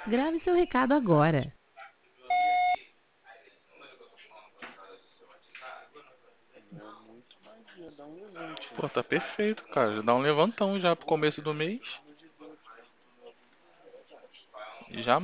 Grave seu recado agora. É muito magia, dá um levante, Pô, né? tá perfeito, cara. Já dá um levantão já pro Pô, começo do pelo mês. amor de Deus. Já